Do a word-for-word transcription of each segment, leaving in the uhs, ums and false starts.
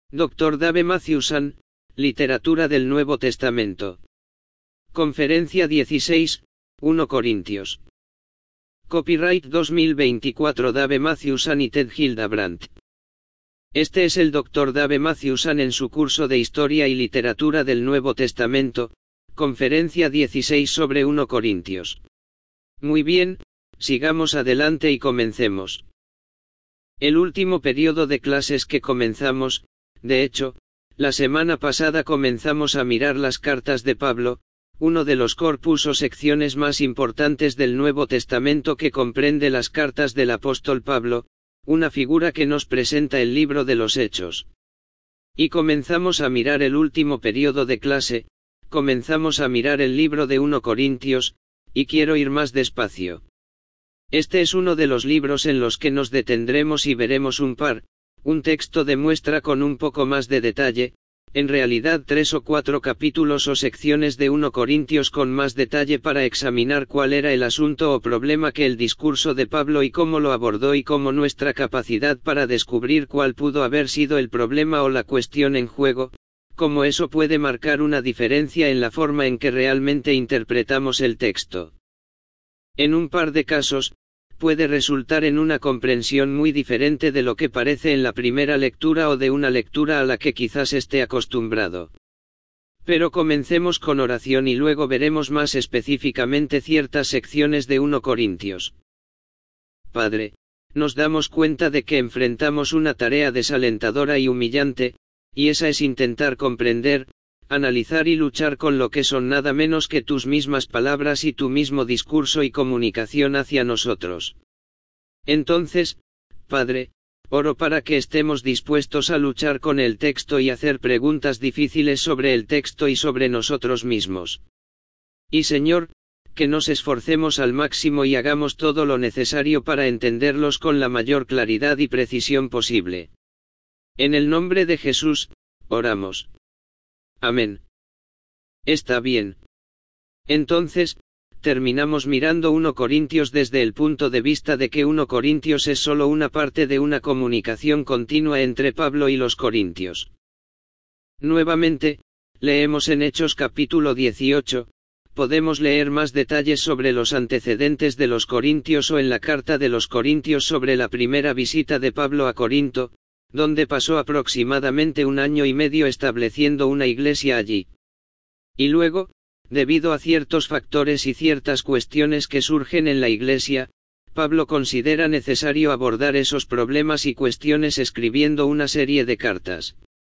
doctor Dave Matthewson, Literatura del Nuevo Testamento. Conferencia dieciséis, primero Corintios. Copyright dos mil veinticuatro Dave Matthewson y Ted Hildebrandt. Este es el doctor Dave Matthewson en su curso de Historia y Literatura del Nuevo Testamento, Conferencia dieciséis sobre primero Corintios. Muy bien, sigamos adelante y comencemos. El último periodo de clases que comenzamos, de hecho, la semana pasada comenzamos a mirar las cartas de Pablo, uno de los corpus o secciones más importantes del Nuevo Testamento que comprende las cartas del apóstol Pablo, una figura que nos presenta el libro de los Hechos. Y comenzamos a mirar el último periodo de clase, comenzamos a mirar el libro de primero Corintios, y quiero ir más despacio. Este es uno de los libros en los que nos detendremos y veremos un par, un texto de muestra con un poco más de detalle, en realidad tres o cuatro capítulos o secciones de primero Corintios con más detalle para examinar cuál era el asunto o problema que el discurso de Pablo y cómo lo abordó y cómo nuestra capacidad para descubrir cuál pudo haber sido el problema o la cuestión en juego, cómo eso puede marcar una diferencia en la forma en que realmente interpretamos el texto. En un par de casos, puede resultar en una comprensión muy diferente de lo que parece en la primera lectura o de una lectura a la que quizás esté acostumbrado. Pero comencemos con oración y luego veremos más específicamente ciertas secciones de primero Corintios. Padre, nos damos cuenta de que enfrentamos una tarea desalentadora y humillante, y esa es intentar comprender, analizar y luchar con lo que son nada menos que tus mismas palabras y tu mismo discurso y comunicación hacia nosotros. Entonces, Padre, oro para que estemos dispuestos a luchar con el texto y hacer preguntas difíciles sobre el texto y sobre nosotros mismos. Y Señor, que nos esforcemos al máximo y hagamos todo lo necesario para entenderlos con la mayor claridad y precisión posible. En el nombre de Jesús, oramos. Amén. Está bien. Entonces, terminamos mirando primero Corintios desde el punto de vista de que primero Corintios es solo una parte de una comunicación continua entre Pablo y los corintios. Nuevamente, leemos en Hechos capítulo dieciocho, podemos leer más detalles sobre los antecedentes de los corintios o en la carta de los corintios sobre la primera visita de Pablo a Corinto, donde pasó aproximadamente un año y medio estableciendo una iglesia allí. Y luego, debido a ciertos factores y ciertas cuestiones que surgen en la iglesia, Pablo considera necesario abordar esos problemas y cuestiones escribiendo una serie de cartas.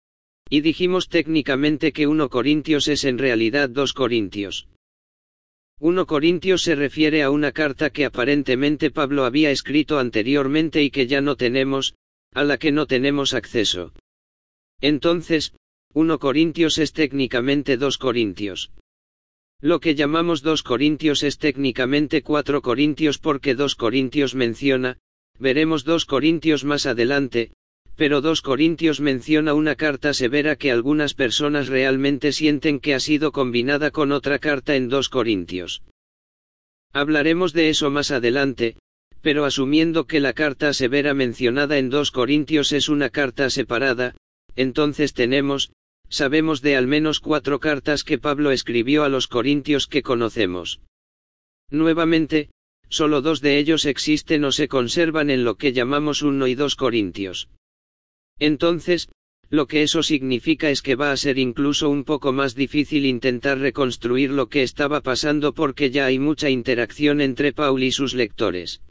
Y dijimos técnicamente que primero Corintios es en realidad dos Corintios. primero Corintios se refiere a una carta que aparentemente Pablo había escrito anteriormente y que ya no tenemos, a la que no tenemos acceso. Entonces, primero Corintios es técnicamente dos Corintios. Lo que llamamos dos Corintios es técnicamente cuatro Corintios porque dos Corintios menciona, veremos dos Corintios más adelante, pero dos Corintios menciona una carta severa que algunas personas realmente sienten que ha sido combinada con otra carta en dos Corintios. Hablaremos de eso más adelante, pero asumiendo que la carta severa mencionada en dos Corintios es una carta separada, entonces tenemos, sabemos de al menos cuatro cartas que Pablo escribió a los corintios que conocemos. Nuevamente, solo dos de ellos existen o se conservan en lo que llamamos primero y dos Corintios. Entonces, lo que eso significa es que va a ser incluso un poco más difícil intentar reconstruir lo que estaba pasando porque ya hay mucha interacción entre Paul y sus lectores.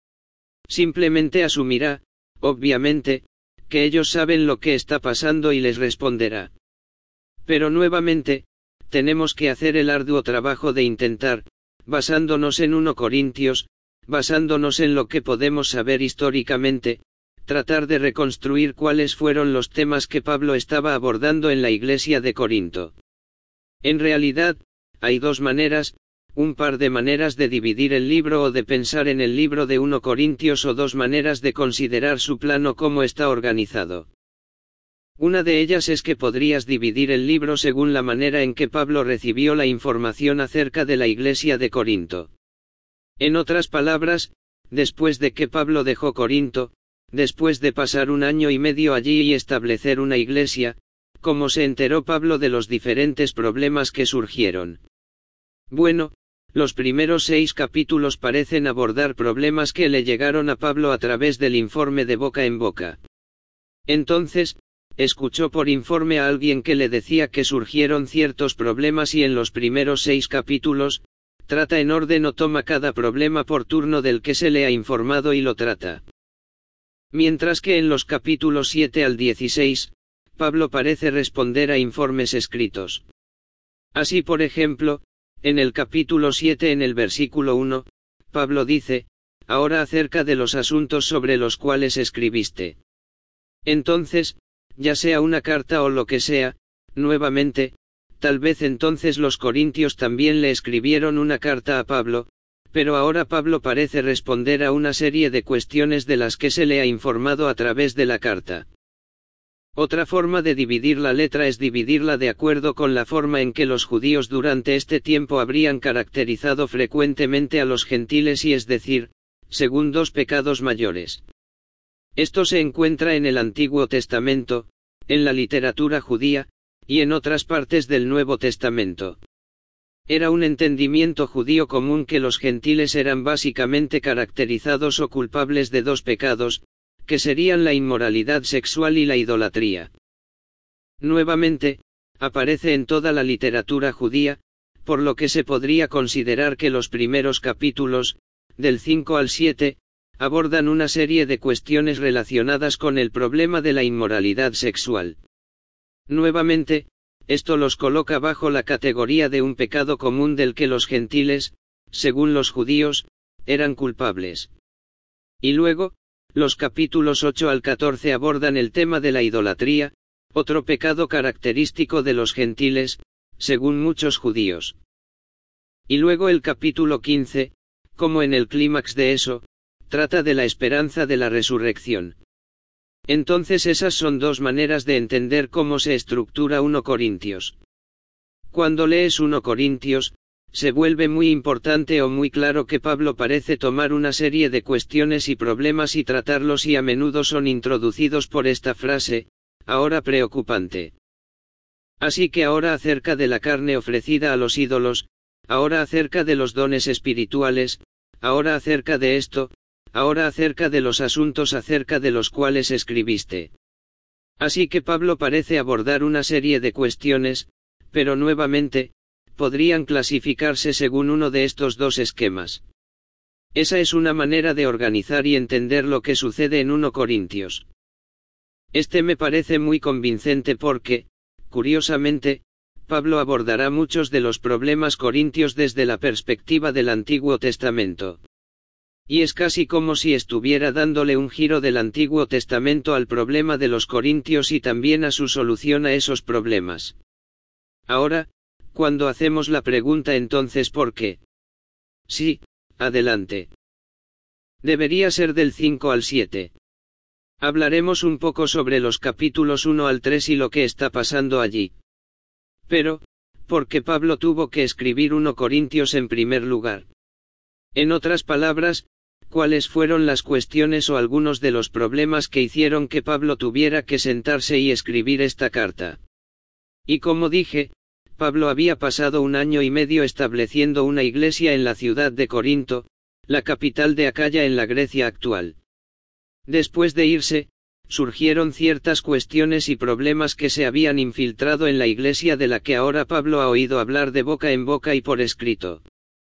Simplemente asumirá, obviamente, que ellos saben lo que está pasando y les responderá. Pero nuevamente, tenemos que hacer el arduo trabajo de intentar, basándonos en primero Corintios, basándonos en lo que podemos saber históricamente, tratar de reconstruir cuáles fueron los temas que Pablo estaba abordando en la iglesia de Corinto. En realidad, hay dos maneras, un par de maneras de dividir el libro o de pensar en el libro de primero Corintios o dos maneras de considerar su plano cómo está organizado. Una de ellas es que podrías dividir el libro según la manera en que Pablo recibió la información acerca de la iglesia de Corinto. En otras palabras, después de que Pablo dejó Corinto, después de pasar un año y medio allí y establecer una iglesia, como se enteró Pablo de los diferentes problemas que surgieron. Bueno, los primeros seis capítulos parecen abordar problemas que le llegaron a Pablo a través del informe de boca en boca. Entonces, escuchó por informe a alguien que le decía que surgieron ciertos problemas y en los primeros seis capítulos, trata en orden o toma cada problema por turno del que se le ha informado y lo trata. Mientras que en los capítulos siete al dieciséis, Pablo parece responder a informes escritos. Así por ejemplo, en el capítulo siete en el versículo uno, Pablo dice, ahora acerca de los asuntos sobre los cuales escribiste. Entonces, ya sea una carta o lo que sea, nuevamente, tal vez entonces los corintios también le escribieron una carta a Pablo, pero ahora Pablo parece responder a una serie de cuestiones de las que se le ha informado a través de la carta. Otra forma de dividir la letra es dividirla de acuerdo con la forma en que los judíos durante este tiempo habrían caracterizado frecuentemente a los gentiles y es decir, según dos pecados mayores. Esto se encuentra en el Antiguo Testamento, en la literatura judía, y en otras partes del Nuevo Testamento. Era un entendimiento judío común que los gentiles eran básicamente caracterizados o culpables de dos pecados, que serían la inmoralidad sexual y la idolatría. Nuevamente, aparece en toda la literatura judía, por lo que se podría considerar que los primeros capítulos, del cinco al siete, abordan una serie de cuestiones relacionadas con el problema de la inmoralidad sexual. Nuevamente, esto los coloca bajo la categoría de un pecado común del que los gentiles, según los judíos, eran culpables. Y luego, los capítulos ocho al catorce abordan el tema de la idolatría, otro pecado característico de los gentiles, según muchos judíos. Y luego el capítulo quince, como en el clímax de eso, trata de la esperanza de la resurrección. Entonces esas son dos maneras de entender cómo se estructura primera Corintios. Cuando lees primera Corintios, se vuelve muy importante o muy claro que Pablo parece tomar una serie de cuestiones y problemas y tratarlos y a menudo son introducidos por esta frase, ahora preocupante. Así que ahora acerca de la carne ofrecida a los ídolos, ahora acerca de los dones espirituales, ahora acerca de esto, ahora acerca de los asuntos acerca de los cuales escribiste. Así que Pablo parece abordar una serie de cuestiones, pero nuevamente, podrían clasificarse según uno de estos dos esquemas. Esa es una manera de organizar y entender lo que sucede en primera Corintios. Este me parece muy convincente porque, curiosamente, Pablo abordará muchos de los problemas corintios desde la perspectiva del Antiguo Testamento. Y es casi como si estuviera dándole un giro del Antiguo Testamento al problema de los corintios y también a su solución a esos problemas. Ahora, cuando hacemos la pregunta entonces ¿por qué? Sí, adelante. Debería ser del cinco al siete. Hablaremos un poco sobre los capítulos uno al tres y lo que está pasando allí. Pero, ¿por qué Pablo tuvo que escribir primera Corintios en primer lugar? En otras palabras, ¿cuáles fueron las cuestiones o algunos de los problemas que hicieron que Pablo tuviera que sentarse y escribir esta carta? Y como dije, Pablo había pasado un año y medio estableciendo una iglesia en la ciudad de Corinto, la capital de Acaya en la Grecia actual. Después de irse, surgieron ciertas cuestiones y problemas que se habían infiltrado en la iglesia de la que ahora Pablo ha oído hablar de boca en boca y por escrito.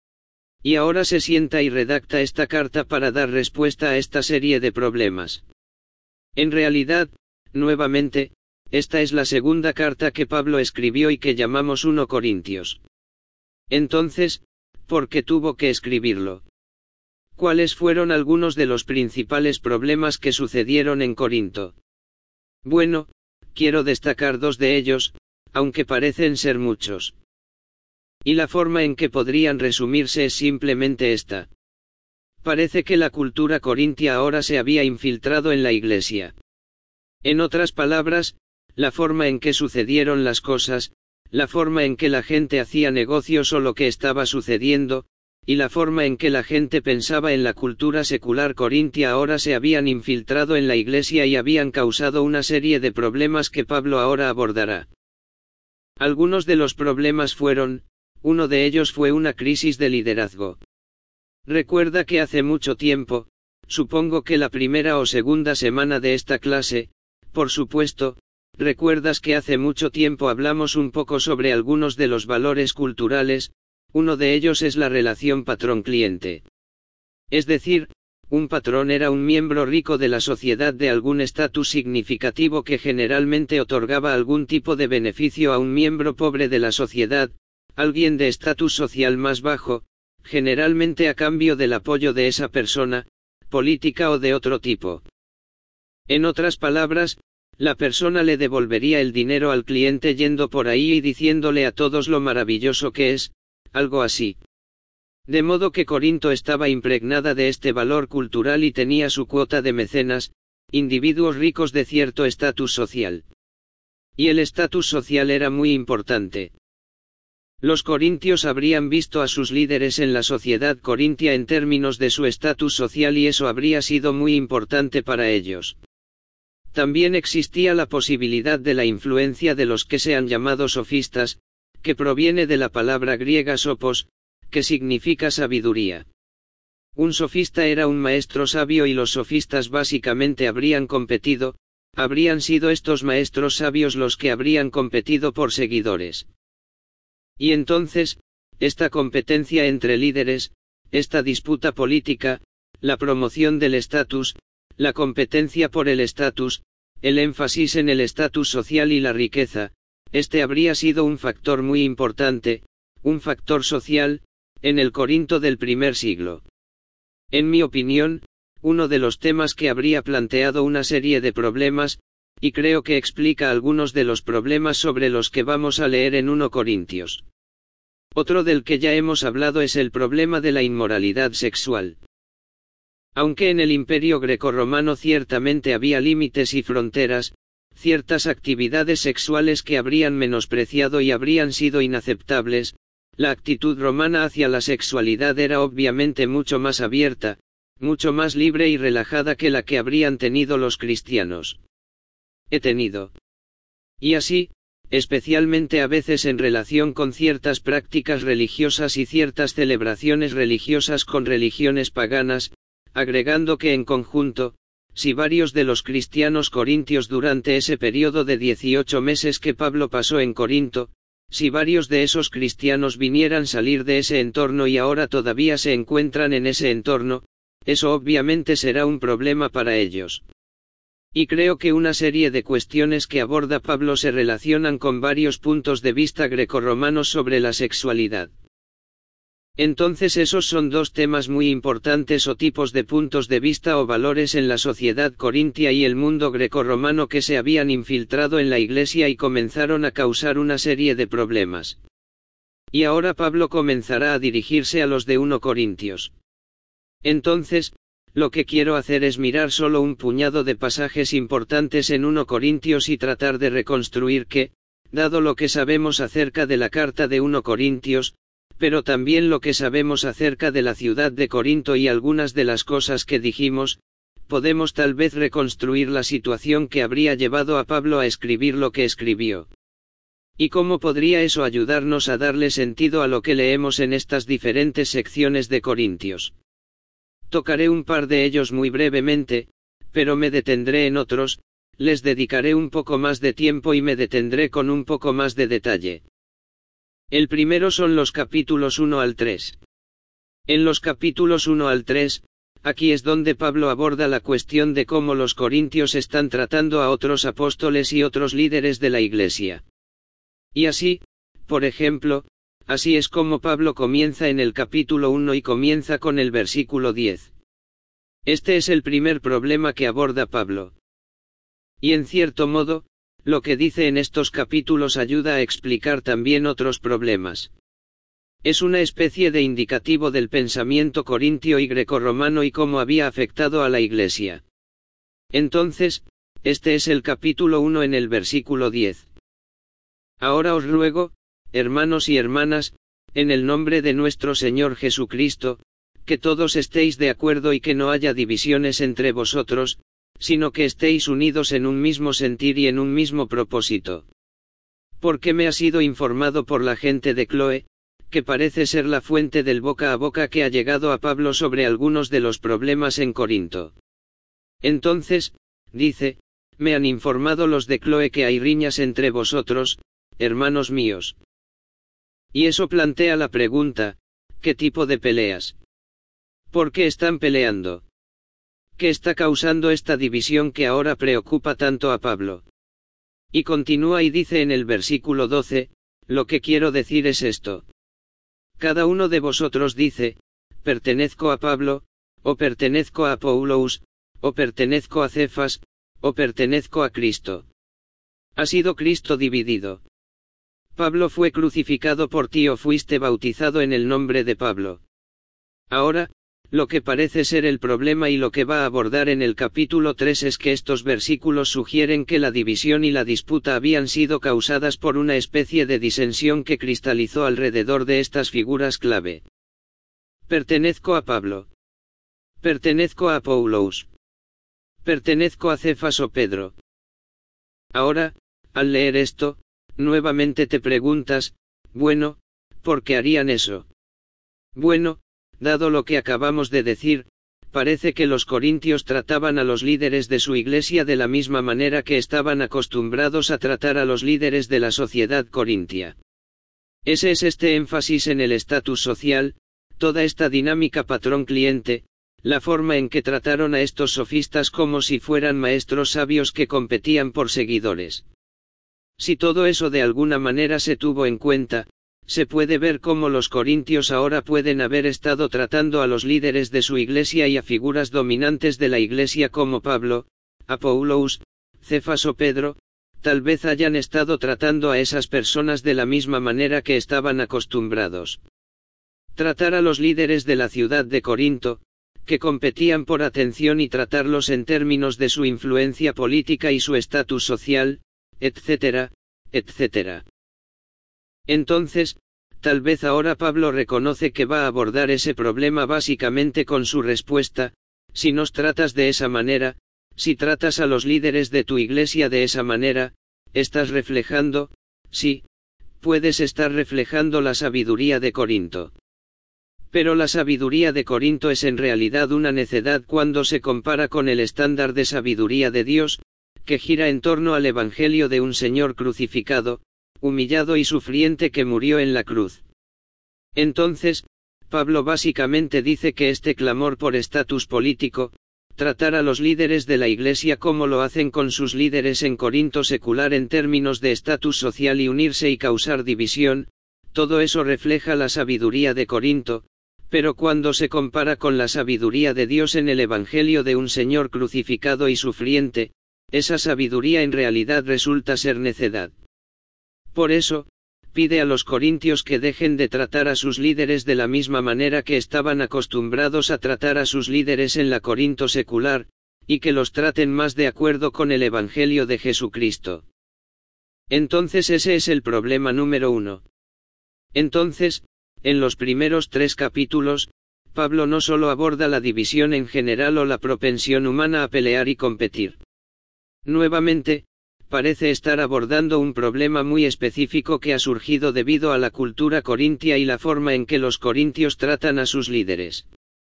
Y ahora se sienta y redacta esta carta para dar respuesta a esta serie de problemas. En realidad, nuevamente, esta es la segunda carta que Pablo escribió y que llamamos primera Corintios. Entonces, ¿por qué tuvo que escribirlo? ¿Cuáles fueron algunos de los principales problemas que sucedieron en Corinto? Bueno, quiero destacar dos de ellos, aunque parecen ser muchos. Y la forma en que podrían resumirse es simplemente esta. Parece que la cultura corintia ahora se había infiltrado en la iglesia. En otras palabras, la forma en que sucedieron las cosas, la forma en que la gente hacía negocios o lo que estaba sucediendo, y la forma en que la gente pensaba en la cultura secular corintia ahora se habían infiltrado en la iglesia y habían causado una serie de problemas que Pablo ahora abordará. Algunos de los problemas fueron, uno de ellos fue una crisis de liderazgo. Recuerda que hace mucho tiempo, supongo que la primera o segunda semana de esta clase, por supuesto, recuerdas que hace mucho tiempo hablamos un poco sobre algunos de los valores culturales. Uno de ellos es la relación patrón-cliente. Es decir, un patrón era un miembro rico de la sociedad de algún estatus significativo que generalmente otorgaba algún tipo de beneficio a un miembro pobre de la sociedad, alguien de estatus social más bajo, generalmente a cambio del apoyo de esa persona, política o de otro tipo. En otras palabras, la persona le devolvería el dinero al cliente yendo por ahí y diciéndole a todos lo maravilloso que es, algo así. De modo que Corinto estaba impregnada de este valor cultural y tenía su cuota de mecenas, individuos ricos de cierto estatus social. Y el estatus social era muy importante. Los corintios habrían visto a sus líderes en la sociedad corintia en términos de su estatus social y eso habría sido muy importante para ellos. También existía la posibilidad de la influencia de los que se han llamado sofistas, que proviene de la palabra griega sopos, que significa sabiduría. Un sofista era un maestro sabio y los sofistas básicamente habrían competido, habrían sido estos maestros sabios los que habrían competido por seguidores. Y entonces, esta competencia entre líderes, esta disputa política, la promoción del estatus, la competencia por el estatus, el énfasis en el estatus social y la riqueza, este habría sido un factor muy importante, un factor social, en el Corinto del primer siglo. En mi opinión, uno de los temas que habría planteado una serie de problemas, y creo que explica algunos de los problemas sobre los que vamos a leer en primera Corintios. Otro del que ya hemos hablado es el problema de la inmoralidad sexual. Aunque en el Imperio grecorromano ciertamente había límites y fronteras, ciertas actividades sexuales que habrían menospreciado y habrían sido inaceptables, la actitud romana hacia la sexualidad era obviamente mucho más abierta, mucho más libre y relajada que la que habrían tenido los cristianos. He tenido. Y así, especialmente a veces en relación con ciertas prácticas religiosas y ciertas celebraciones religiosas con religiones paganas, agregando que en conjunto, si varios de los cristianos corintios durante ese periodo de dieciocho meses que Pablo pasó en Corinto, si varios de esos cristianos vinieran a salir de ese entorno y ahora todavía se encuentran en ese entorno, eso obviamente será un problema para ellos. Y creo que una serie de cuestiones que aborda Pablo se relacionan con varios puntos de vista grecorromanos sobre la sexualidad. Entonces esos son dos temas muy importantes o tipos de puntos de vista o valores en la sociedad corintia y el mundo grecorromano que se habían infiltrado en la iglesia y comenzaron a causar una serie de problemas. Y ahora Pablo comenzará a dirigirse a los de primera Corintios. Entonces, lo que quiero hacer es mirar solo un puñado de pasajes importantes en primera Corintios y tratar de reconstruir que, dado lo que sabemos acerca de la carta de primera Corintios, pero también lo que sabemos acerca de la ciudad de Corinto y algunas de las cosas que dijimos, podemos tal vez reconstruir la situación que habría llevado a Pablo a escribir lo que escribió. ¿Y cómo podría eso ayudarnos a darle sentido a lo que leemos en estas diferentes secciones de Corintios? Tocaré un par de ellos muy brevemente, pero me detendré en otros, les dedicaré un poco más de tiempo y me detendré con un poco más de detalle. El primero son los capítulos uno al tres. En los capítulos uno al tres, aquí es donde Pablo aborda la cuestión de cómo los corintios están tratando a otros apóstoles y otros líderes de la iglesia. Y así, por ejemplo, así es como Pablo comienza en el capítulo uno y comienza con el versículo diez. Este es el primer problema que aborda Pablo. Y en cierto modo, lo que dice en estos capítulos ayuda a explicar también otros problemas. Es una especie de indicativo del pensamiento corintio y grecorromano y cómo había afectado a la iglesia. Entonces, este es el capítulo uno en el versículo diez. Ahora os ruego, hermanos y hermanas, en el nombre de nuestro Señor Jesucristo, que todos estéis de acuerdo y que no haya divisiones entre vosotros, sino que estéis unidos en un mismo sentir y en un mismo propósito. Porque me ha sido informado por la gente de Cloe, que parece ser la fuente del boca a boca que ha llegado a Pablo sobre algunos de los problemas en Corinto. Entonces, dice, me han informado los de Cloe que hay riñas entre vosotros, hermanos míos. Y eso plantea la pregunta, ¿qué tipo de peleas? ¿Por qué están peleando? ¿Qué está causando esta división que ahora preocupa tanto a Pablo? Y continúa y dice en el versículo doce, lo que quiero decir es esto. Cada uno de vosotros dice, pertenezco a Pablo, o pertenezco a Apollos, o pertenezco a Cefas, o pertenezco a Cristo. Ha sido Cristo dividido. Pablo fue crucificado por ti o fuiste bautizado en el nombre de Pablo. Ahora, lo que parece ser el problema y lo que va a abordar en el capítulo tres es que estos versículos sugieren que la división y la disputa habían sido causadas por una especie de disensión que cristalizó alrededor de estas figuras clave. Pertenezco a Pablo. Pertenezco a Apollos. Pertenezco a Cefas o Pedro. Ahora, al leer esto, nuevamente te preguntas, bueno, ¿por qué harían eso? Bueno, dado lo que acabamos de decir, parece que los corintios trataban a los líderes de su iglesia de la misma manera que estaban acostumbrados a tratar a los líderes de la sociedad corintia. Ese es este énfasis en el estatus social, toda esta dinámica patrón-cliente, la forma en que trataron a estos sofistas como si fueran maestros sabios que competían por seguidores. Si todo eso de alguna manera se tuvo en cuenta, se puede ver cómo los corintios ahora pueden haber estado tratando a los líderes de su iglesia y a figuras dominantes de la iglesia como Pablo, Apollos, Cefas o Pedro, tal vez hayan estado tratando a esas personas de la misma manera que estaban acostumbrados. Tratar a los líderes de la ciudad de Corinto, que competían por atención y tratarlos en términos de su influencia política y su estatus social, etcétera, etcétera. Entonces, tal vez ahora Pablo reconoce que va a abordar ese problema básicamente con su respuesta, si nos tratas de esa manera, si tratas a los líderes de tu iglesia de esa manera, estás reflejando, sí, puedes estar reflejando la sabiduría de Corinto. Pero la sabiduría de Corinto es en realidad una necedad cuando se compara con el estándar de sabiduría de Dios, que gira en torno al Evangelio de un Señor crucificado, humillado y sufriente que murió en la cruz. Entonces, Pablo básicamente dice que este clamor por estatus político, tratar a los líderes de la Iglesia como lo hacen con sus líderes en Corinto secular en términos de estatus social y unirse y causar división, todo eso refleja la sabiduría de Corinto, pero cuando se compara con la sabiduría de Dios en el Evangelio de un Señor crucificado y sufriente, esa sabiduría en realidad resulta ser necedad. Por eso, pide a los corintios que dejen de tratar a sus líderes de la misma manera que estaban acostumbrados a tratar a sus líderes en la Corinto secular, y que los traten más de acuerdo con el Evangelio de Jesucristo. Entonces ese es el problema número uno. Entonces, en los primeros tres capítulos, Pablo no solo aborda la división en general o la propensión humana a pelear y competir. Nuevamente, parece estar abordando un problema muy específico que ha surgido debido a la cultura corintia y la forma en que los corintios tratan a sus líderes.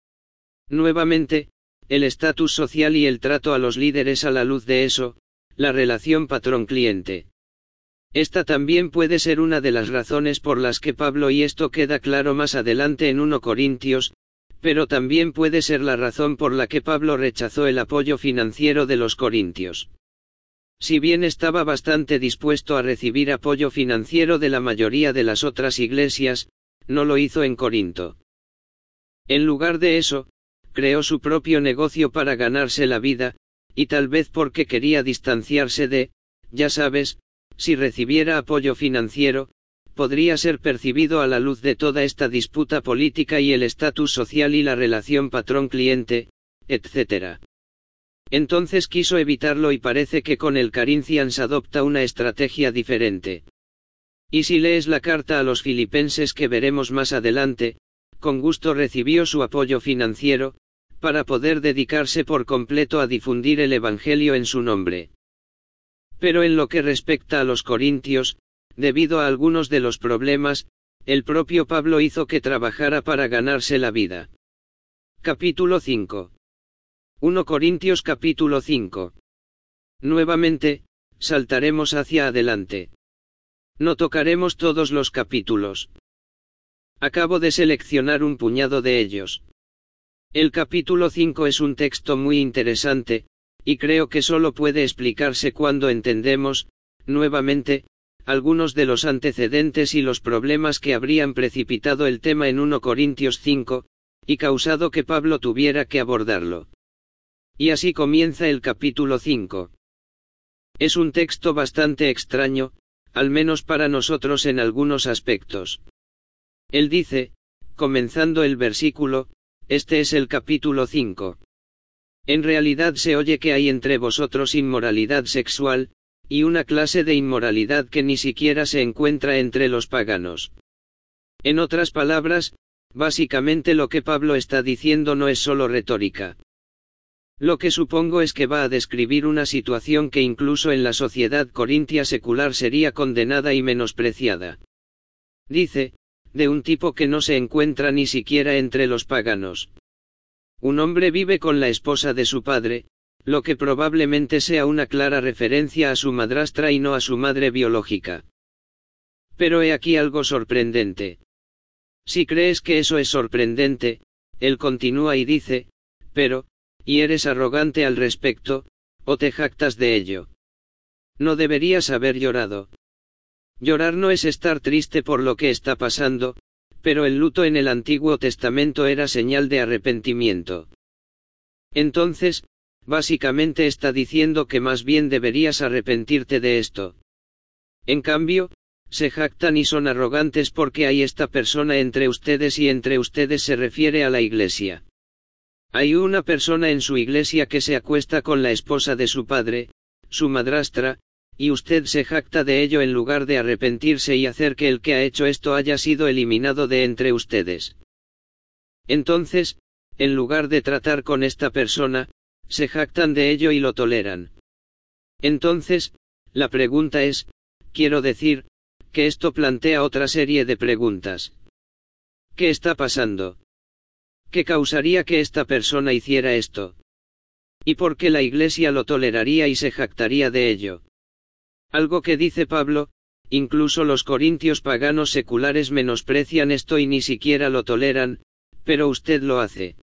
Nuevamente, el estatus social y el trato a los líderes a la luz de eso, la relación patrón-cliente. Esta también puede ser una de las razones por las que Pablo, y esto queda claro más adelante en primera Corintios, pero también puede ser la razón por la que Pablo rechazó el apoyo financiero de los corintios. Si bien estaba bastante dispuesto a recibir apoyo financiero de la mayoría de las otras iglesias, no lo hizo en Corinto. En lugar de eso, creó su propio negocio para ganarse la vida, y tal vez porque quería distanciarse de, ya sabes, si recibiera apoyo financiero, podría ser percibido a la luz de toda esta disputa política y el estatus social y la relación patrón-cliente, etcétera. Entonces quiso evitarlo y parece que con el Corinthians adopta una estrategia diferente. Y si lees la carta a los filipenses que veremos más adelante, con gusto recibió su apoyo financiero, para poder dedicarse por completo a difundir el Evangelio en su nombre. Pero en lo que respecta a los corintios, debido a algunos de los problemas, el propio Pablo hizo que trabajara para ganarse la vida. Capítulo cinco. primero Corintios capítulo cinco. Nuevamente, saltaremos hacia adelante. No tocaremos todos los capítulos. Acabo de seleccionar un puñado de ellos. El capítulo cinco es un texto muy interesante, y creo que solo puede explicarse cuando entendemos, nuevamente, algunos de los antecedentes y los problemas que habrían precipitado el tema en primero Corintios cinco, y causado que Pablo tuviera que abordarlo. Y así comienza el capítulo cinco. Es un texto bastante extraño, al menos para nosotros en algunos aspectos. Él dice, comenzando el versículo, este es el capítulo cinco. En realidad se oye que hay entre vosotros inmoralidad sexual, y una clase de inmoralidad que ni siquiera se encuentra entre los paganos. En otras palabras, básicamente lo que Pablo está diciendo no es solo retórica. Lo que supongo es que va a describir una situación que incluso en la sociedad corintia secular sería condenada y menospreciada. Dice, de un tipo que no se encuentra ni siquiera entre los paganos. Un hombre vive con la esposa de su padre, lo que probablemente sea una clara referencia a su madrastra y no a su madre biológica. Pero he aquí algo sorprendente. Si crees que eso es sorprendente, él continúa y dice, pero, y eres arrogante al respecto, o te jactas de ello. No deberías haber llorado. Llorar no es estar triste por lo que está pasando, pero el luto en el Antiguo Testamento era señal de arrepentimiento. Entonces, básicamente está diciendo que más bien deberías arrepentirte de esto. En cambio, se jactan y son arrogantes porque hay esta persona entre ustedes y entre ustedes se refiere a la iglesia. Hay una persona en su iglesia que se acuesta con la esposa de su padre, su madrastra, y usted se jacta de ello en lugar de arrepentirse y hacer que el que ha hecho esto haya sido eliminado de entre ustedes. Entonces, en lugar de tratar con esta persona, se jactan de ello y lo toleran. Entonces, la pregunta es, quiero decir, que esto plantea otra serie de preguntas. ¿Qué está pasando? ¿Qué causaría que esta persona hiciera esto? ¿Y por qué la iglesia lo toleraría y se jactaría de ello? Algo que dice Pablo, incluso los corintios paganos seculares menosprecian esto y ni siquiera lo toleran, pero usted lo hace.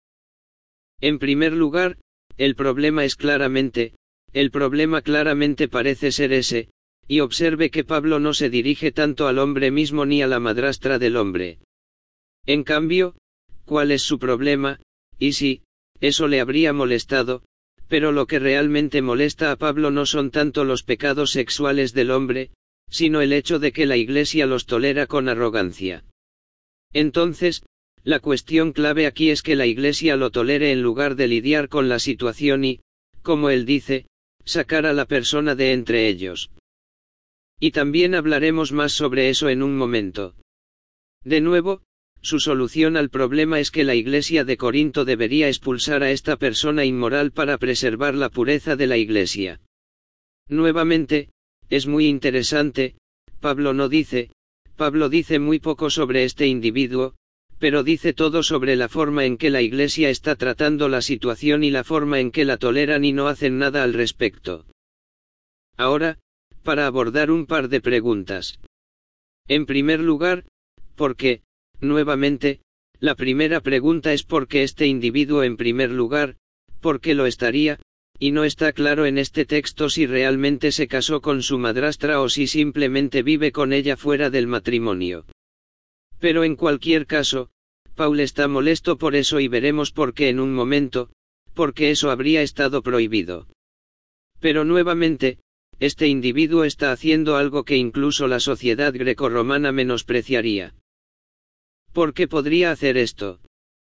En primer lugar, el problema es claramente, el problema claramente parece ser ese, y observe que Pablo no se dirige tanto al hombre mismo ni a la madrastra del hombre. En cambio, ¿cuál es su problema? Y sí, eso le habría molestado, pero lo que realmente molesta a Pablo no son tanto los pecados sexuales del hombre, sino el hecho de que la iglesia los tolera con arrogancia. Entonces, la cuestión clave aquí es que la iglesia lo tolere en lugar de lidiar con la situación y, como él dice, sacar a la persona de entre ellos. Y también hablaremos más sobre eso en un momento. De nuevo, su solución al problema es que la iglesia de Corinto debería expulsar a esta persona inmoral para preservar la pureza de la iglesia. Nuevamente, es muy interesante, Pablo no dice, Pablo dice muy poco sobre este individuo, pero dice todo sobre la forma en que la iglesia está tratando la situación y la forma en que la toleran y no hacen nada al respecto. Ahora, para abordar un par de preguntas. En primer lugar, ¿por qué? Nuevamente, la primera pregunta es por qué este individuo en primer lugar, ¿por qué lo estaría? Y no está claro en este texto si realmente se casó con su madrastra o si simplemente vive con ella fuera del matrimonio. Pero en cualquier caso, Paul está molesto por eso y veremos por qué en un momento, porque eso habría estado prohibido. Pero nuevamente, este individuo está haciendo algo que incluso la sociedad grecorromana menospreciaría. ¿Por qué podría hacer esto?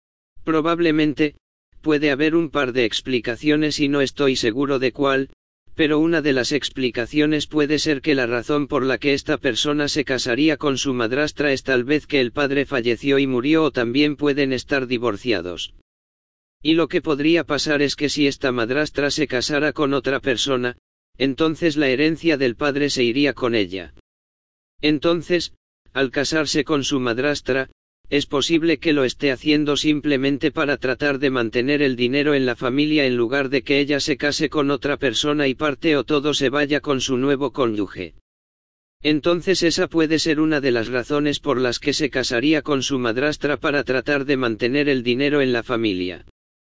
Probablemente, puede haber un par de explicaciones y no estoy seguro de cuál, pero una de las explicaciones puede ser que la razón por la que esta persona se casaría con su madrastra es tal vez que el padre falleció y murió, o también pueden estar divorciados. Y lo que podría pasar es que si esta madrastra se casara con otra persona, entonces la herencia del padre se iría con ella. Entonces, al casarse con su madrastra, es posible que lo esté haciendo simplemente para tratar de mantener el dinero en la familia en lugar de que ella se case con otra persona y parte o todo se vaya con su nuevo cónyuge. Entonces esa puede ser una de las razones por las que se casaría con su madrastra, para tratar de mantener el dinero en la familia.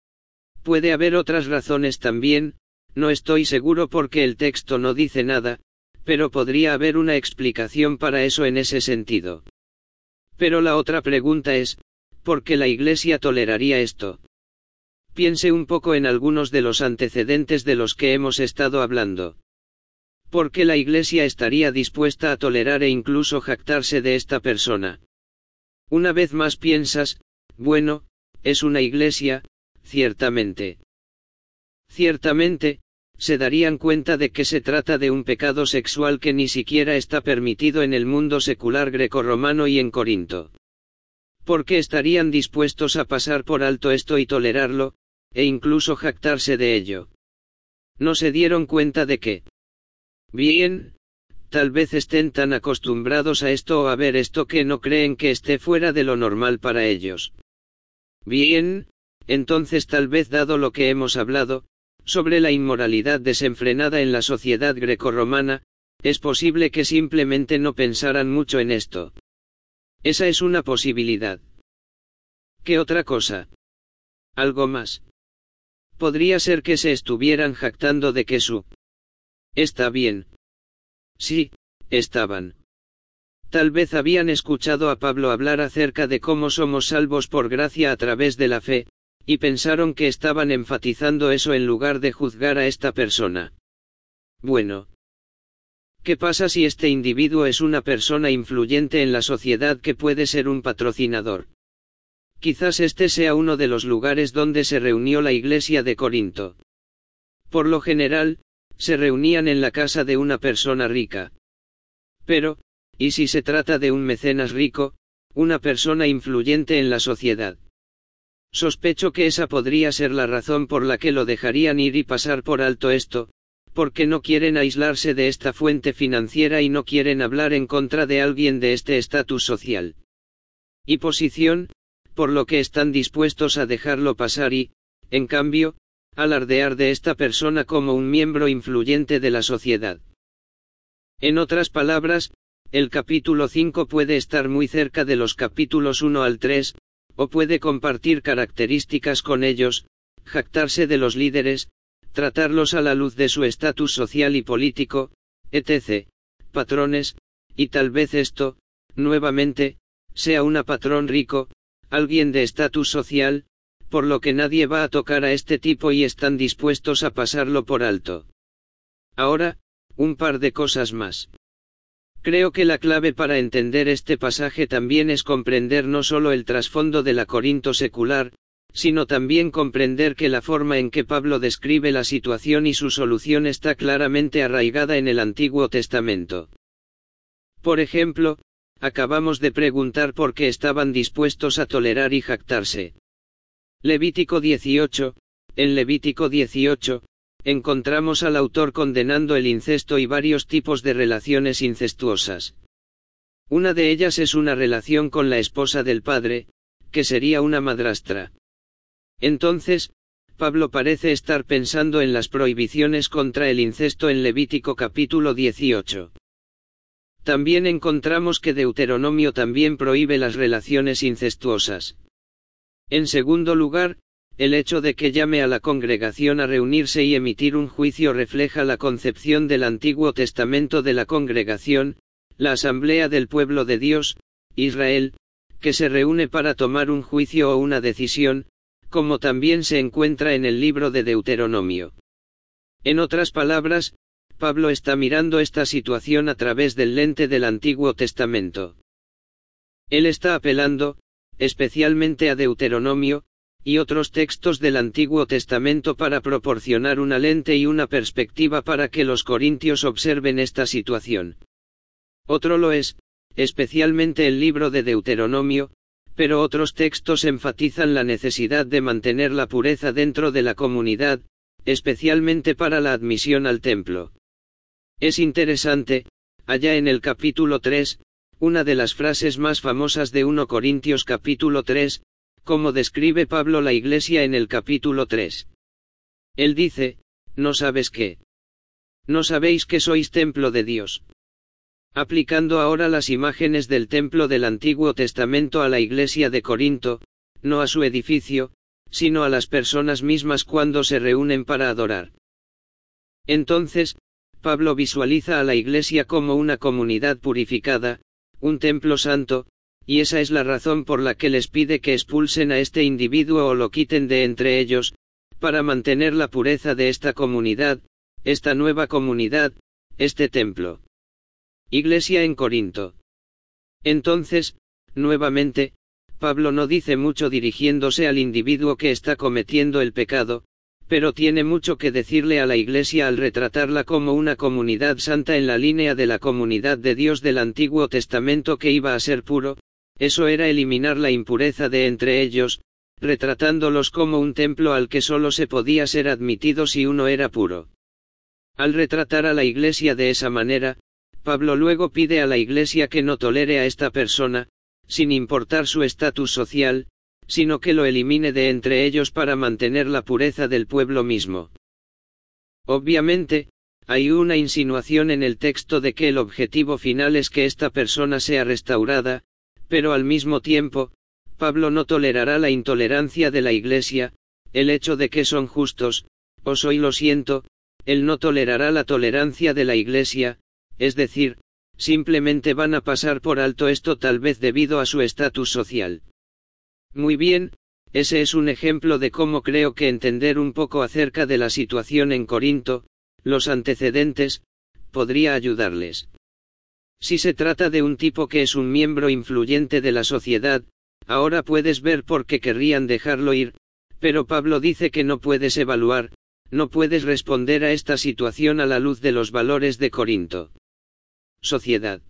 Puede haber otras razones también, no estoy seguro porque el texto no dice nada, pero podría haber una explicación para eso en ese sentido. Pero la otra pregunta es, ¿por qué la Iglesia toleraría esto? Piense un poco en algunos de los antecedentes de los que hemos estado hablando. ¿Por qué la Iglesia estaría dispuesta a tolerar e incluso jactarse de esta persona? Una vez más piensas, bueno, es una iglesia, ciertamente. Ciertamente, se darían cuenta de que se trata de un pecado sexual que ni siquiera está permitido en el mundo secular grecorromano y en Corinto. ¿Por qué estarían dispuestos a pasar por alto esto y tolerarlo, e incluso jactarse de ello? ¿No se dieron cuenta de que? Bien, tal vez estén tan acostumbrados a esto o a ver esto que no creen que esté fuera de lo normal para ellos. Bien, entonces tal vez dado lo que hemos hablado, sobre la inmoralidad desenfrenada en la sociedad grecorromana, es posible que simplemente no pensaran mucho en esto. Esa es una posibilidad. ¿Qué otra cosa? ¿Algo más? Podría ser que se estuvieran jactando de que su... Está bien. Sí, estaban. Tal vez habían escuchado a Pablo hablar acerca de cómo somos salvos por gracia a través de la fe, y pensaron que estaban enfatizando eso en lugar de juzgar a esta persona. Bueno. ¿Qué pasa si este individuo es una persona influyente en la sociedad que puede ser un patrocinador? Quizás este sea uno de los lugares donde se reunió la iglesia de Corinto. Por lo general, se reunían en la casa de una persona rica. Pero, ¿y si se trata de un mecenas rico, una persona influyente en la sociedad? Sospecho que esa podría ser la razón por la que lo dejarían ir y pasar por alto esto, porque no quieren aislarse de esta fuente financiera y no quieren hablar en contra de alguien de este estatus social y posición, por lo que están dispuestos a dejarlo pasar y, en cambio, alardear de esta persona como un miembro influyente de la sociedad. En otras palabras, el capítulo cinco puede estar muy cerca de los capítulos uno al tres, o puede compartir características con ellos, jactarse de los líderes, tratarlos a la luz de su estatus social y político, etcétera, patrones, y tal vez esto, nuevamente, sea una patrón rico, alguien de estatus social, por lo que nadie va a tocar a este tipo y están dispuestos a pasarlo por alto. Ahora, un par de cosas más. Creo que la clave para entender este pasaje también es comprender no solo el trasfondo de la Corinto secular, sino también comprender que la forma en que Pablo describe la situación y su solución está claramente arraigada en el Antiguo Testamento. Por ejemplo, acabamos de preguntar por qué estaban dispuestos a tolerar y jactarse. Levítico dieciocho, en Levítico dieciocho, encontramos al autor condenando el incesto y varios tipos de relaciones incestuosas. Una de ellas es una relación con la esposa del padre, que sería una madrastra. Entonces, Pablo parece estar pensando en las prohibiciones contra el incesto en Levítico capítulo dieciocho. También encontramos que Deuteronomio también prohíbe las relaciones incestuosas. En segundo lugar, el hecho de que llame a la congregación a reunirse y emitir un juicio refleja la concepción del Antiguo Testamento de la congregación, la asamblea del pueblo de Dios, Israel, que se reúne para tomar un juicio o una decisión, como también se encuentra en el libro de Deuteronomio. En otras palabras, Pablo está mirando esta situación a través del lente del Antiguo Testamento. Él está apelando, especialmente a Deuteronomio, y otros textos del Antiguo Testamento para proporcionar una lente y una perspectiva para que los corintios observen esta situación. Otro lo es, especialmente el libro de Deuteronomio, pero otros textos enfatizan la necesidad de mantener la pureza dentro de la comunidad, especialmente para la admisión al templo. Es interesante, allá en el capítulo tres, una de las frases más famosas de primera Corintios capítulo tres, como describe Pablo la iglesia en el capítulo tres. Él dice, ¿no sabes qué? ¿No sabéis que sois templo de Dios? Aplicando ahora las imágenes del templo del Antiguo Testamento a la iglesia de Corinto, no a su edificio, sino a las personas mismas cuando se reúnen para adorar. Entonces, Pablo visualiza a la iglesia como una comunidad purificada, un templo santo, y esa es la razón por la que les pide que expulsen a este individuo o lo quiten de entre ellos, para mantener la pureza de esta comunidad, esta nueva comunidad, este templo. Iglesia en Corinto. Entonces, nuevamente, Pablo no dice mucho dirigiéndose al individuo que está cometiendo el pecado, pero tiene mucho que decirle a la iglesia al retratarla como una comunidad santa en la línea de la comunidad de Dios del Antiguo Testamento que iba a ser puro, eso era eliminar la impureza de entre ellos, retratándolos como un templo al que solo se podía ser admitido si uno era puro. Al retratar a la iglesia de esa manera, Pablo luego pide a la iglesia que no tolere a esta persona, sin importar su estatus social, sino que lo elimine de entre ellos para mantener la pureza del pueblo mismo. Obviamente, hay una insinuación en el texto de que el objetivo final es que esta persona sea restaurada, pero al mismo tiempo, Pablo no tolerará la intolerancia de la iglesia, el hecho de que son justos, o soy lo siento, él no tolerará la tolerancia de la iglesia, es decir, simplemente van a pasar por alto esto tal vez debido a su estatus social. Muy bien, ese es un ejemplo de cómo creo que entender un poco acerca de la situación en Corinto, los antecedentes, podría ayudarles. Si se trata de un tipo que es un miembro influyente de la sociedad, ahora puedes ver por qué querrían dejarlo ir, pero Pablo dice que no puedes evaluar, no puedes responder a esta situación a la luz de los valores de Corinto. Sociedad.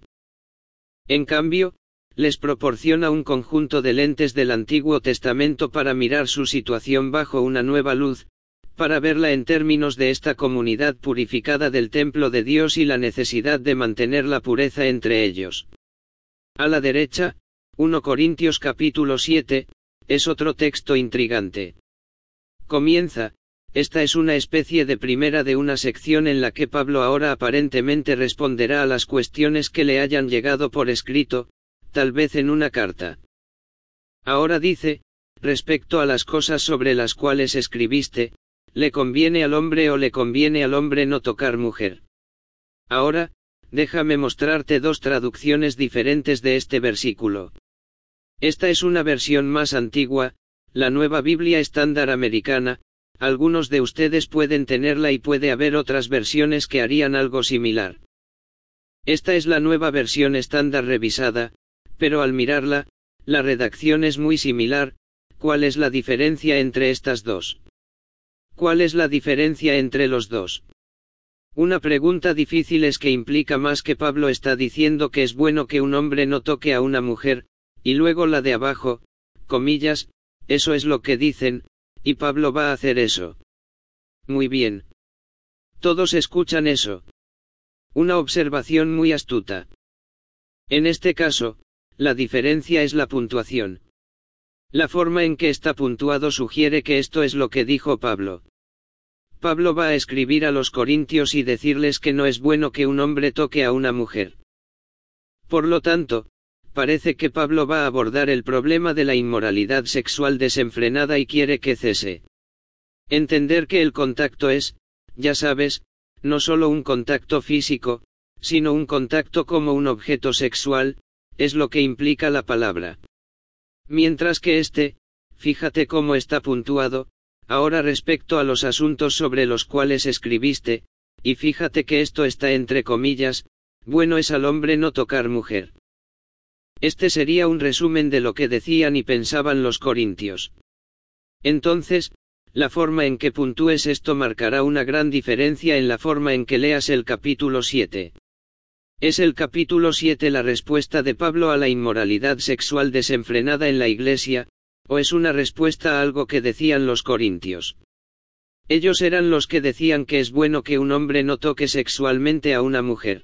En cambio, les proporciona un conjunto de lentes del Antiguo Testamento para mirar su situación bajo una nueva luz, para verla en términos de esta comunidad purificada del templo de Dios y la necesidad de mantener la pureza entre ellos. A la derecha, primera Corintios capítulo siete, es otro texto intrigante. Comienza, esta es una especie de primera de una sección en la que Pablo ahora aparentemente responderá a las cuestiones que le hayan llegado por escrito, tal vez en una carta. Ahora dice, respecto a las cosas sobre las cuales escribiste, ¿le conviene al hombre o le conviene al hombre no tocar mujer? Ahora, déjame mostrarte dos traducciones diferentes de este versículo. Esta es una versión más antigua, la Nueva Biblia Estándar Americana. Algunos de ustedes pueden tenerla y puede haber otras versiones que harían algo similar. Esta es la nueva versión estándar revisada, pero al mirarla, la redacción es muy similar. ¿Cuál es la diferencia entre estas dos? ¿Cuál es la diferencia entre los dos? Una pregunta difícil es que implica más que Pablo está diciendo que es bueno que un hombre no toque a una mujer, y luego la de abajo, comillas, eso es lo que dicen, y Pablo va a hacer eso. Muy bien. Todos escuchan eso. Una observación muy astuta. En este caso, la diferencia es la puntuación. La forma en que está puntuado sugiere que esto es lo que dijo Pablo. Pablo va a escribir a los corintios y decirles que no es bueno que un hombre toque a una mujer. Por lo tanto, parece que Pablo va a abordar el problema de la inmoralidad sexual desenfrenada y quiere que cese. Entender que el contacto es, ya sabes, no solo un contacto físico, sino un contacto como un objeto sexual, es lo que implica la palabra. Mientras que este, fíjate cómo está puntuado, ahora respecto a los asuntos sobre los cuales escribiste, y fíjate que esto está entre comillas, bueno es al hombre no tocar mujer. Este sería un resumen de lo que decían y pensaban los corintios. Entonces, la forma en que puntúes esto marcará una gran diferencia en la forma en que leas el capítulo siete. ¿Es el capítulo siete la respuesta de Pablo a la inmoralidad sexual desenfrenada en la iglesia, o es una respuesta a algo que decían los corintios? Ellos eran los que decían que es bueno que un hombre no toque sexualmente a una mujer.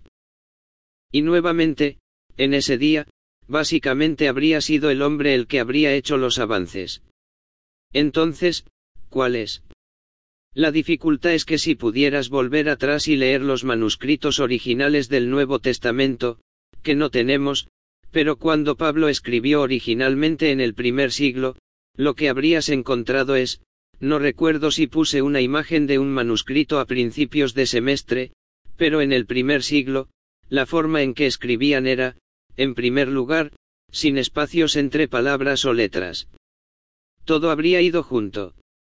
Y nuevamente, en ese día, básicamente habría sido el hombre el que habría hecho los avances. Entonces, ¿cuál es? La dificultad es que si pudieras volver atrás y leer los manuscritos originales del Nuevo Testamento, que no tenemos, pero cuando Pablo escribió originalmente en el primer siglo, lo que habrías encontrado es, no recuerdo si puse una imagen de un manuscrito a principios de semestre, pero en el primer siglo, la forma en que escribían era, en primer lugar, sin espacios entre palabras o letras. Todo habría ido junto.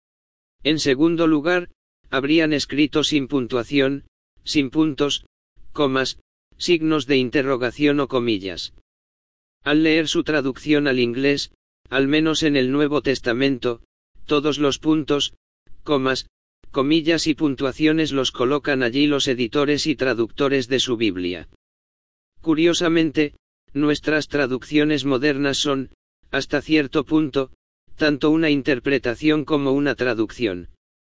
En segundo lugar, habrían escrito sin puntuación, sin puntos, comas, signos de interrogación o comillas. Al leer su traducción al inglés, al menos en el Nuevo Testamento, todos los puntos, comas, comillas y puntuaciones los colocan allí los editores y traductores de su Biblia. Curiosamente, nuestras traducciones modernas son, hasta cierto punto, tanto una interpretación como una traducción.